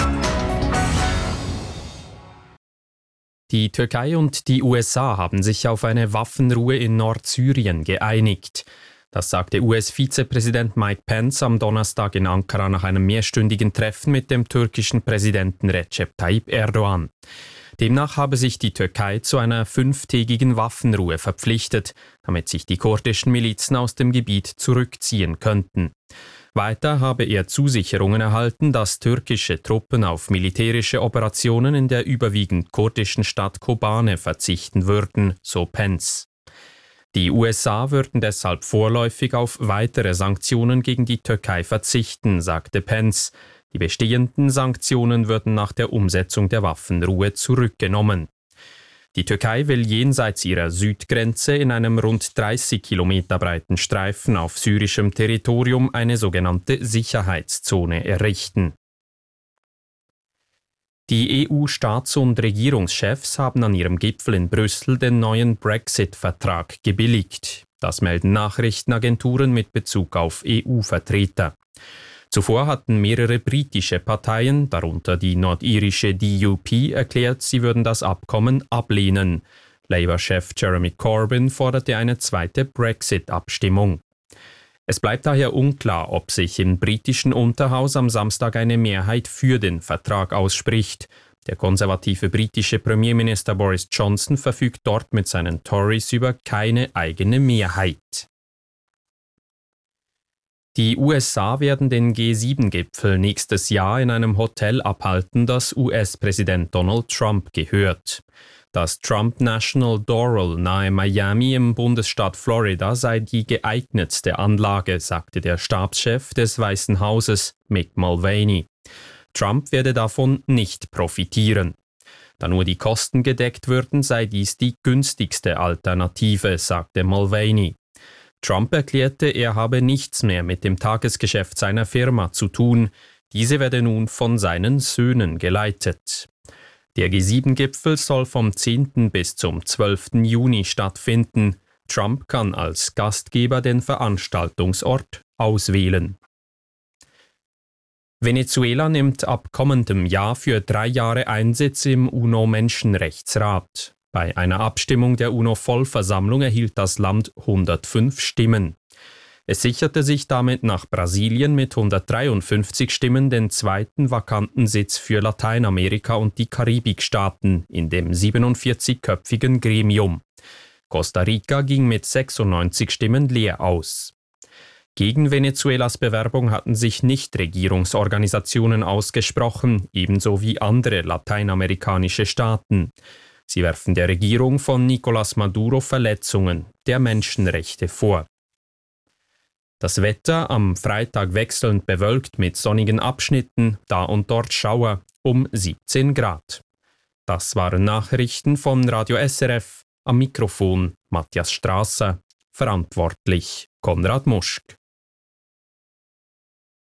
Die Türkei und die USA haben sich auf eine Waffenruhe in Nordsyrien geeinigt. Das sagte US-Vizepräsident Mike Pence am Donnerstag in Ankara nach einem mehrstündigen Treffen mit dem türkischen Präsidenten Recep Tayyip Erdogan. Demnach habe sich die Türkei zu einer 5-tägigen Waffenruhe verpflichtet, damit sich die kurdischen Milizen aus dem Gebiet zurückziehen könnten. Weiter habe er Zusicherungen erhalten, dass türkische Truppen auf militärische Operationen in der überwiegend kurdischen Stadt Kobane verzichten würden, so Pence. Die USA würden deshalb vorläufig auf weitere Sanktionen gegen die Türkei verzichten, sagte Pence. Die bestehenden Sanktionen würden nach der Umsetzung der Waffenruhe zurückgenommen. Die Türkei will jenseits ihrer Südgrenze in einem rund 30 Kilometer breiten Streifen auf syrischem Territorium eine sogenannte Sicherheitszone errichten. Die EU-Staats- und Regierungschefs haben an ihrem Gipfel in Brüssel den neuen Brexit-Vertrag gebilligt. Das melden Nachrichtenagenturen mit Bezug auf EU-Vertreter. Zuvor hatten mehrere britische Parteien, darunter die nordirische DUP, erklärt, sie würden das Abkommen ablehnen. Labour-Chef Jeremy Corbyn forderte eine zweite Brexit-Abstimmung. Es bleibt daher unklar, ob sich im britischen Unterhaus am Samstag eine Mehrheit für den Vertrag ausspricht. Der konservative britische Premierminister Boris Johnson verfügt dort mit seinen Tories über keine eigene Mehrheit. Die USA werden den G7-Gipfel nächstes Jahr in einem Hotel abhalten, das US-Präsident Donald Trump gehört. Das Trump National Doral nahe Miami im Bundesstaat Florida sei die geeignetste Anlage, sagte der Stabschef des Weißen Hauses, Mick Mulvaney. Trump werde davon nicht profitieren. Da nur die Kosten gedeckt würden, sei dies die günstigste Alternative, sagte Mulvaney. Trump erklärte, er habe nichts mehr mit dem Tagesgeschäft seiner Firma zu tun. Diese werde nun von seinen Söhnen geleitet. Der G7-Gipfel soll vom 10. bis zum 12. Juni stattfinden. Trump kann als Gastgeber den Veranstaltungsort auswählen. Venezuela nimmt ab kommendem Jahr für 3 Jahre Einsitz im UNO-Menschenrechtsrat. Bei einer Abstimmung der UNO-Vollversammlung erhielt das Land 105 Stimmen. Es sicherte sich damit nach Brasilien mit 153 Stimmen den zweiten vakanten Sitz für Lateinamerika und die Karibikstaaten in dem 47-köpfigen Gremium. Costa Rica ging mit 96 Stimmen leer aus. Gegen Venezuelas Bewerbung hatten sich Nichtregierungsorganisationen ausgesprochen, ebenso wie andere lateinamerikanische Staaten. Sie werfen der Regierung von Nicolás Maduro Verletzungen der Menschenrechte vor. Das Wetter am Freitag wechselnd bewölkt mit sonnigen Abschnitten, da und dort Schauer, um 17 Grad. Das waren Nachrichten von Radio SRF, am Mikrofon Matthias Strasser, verantwortlich Konrad Muschk.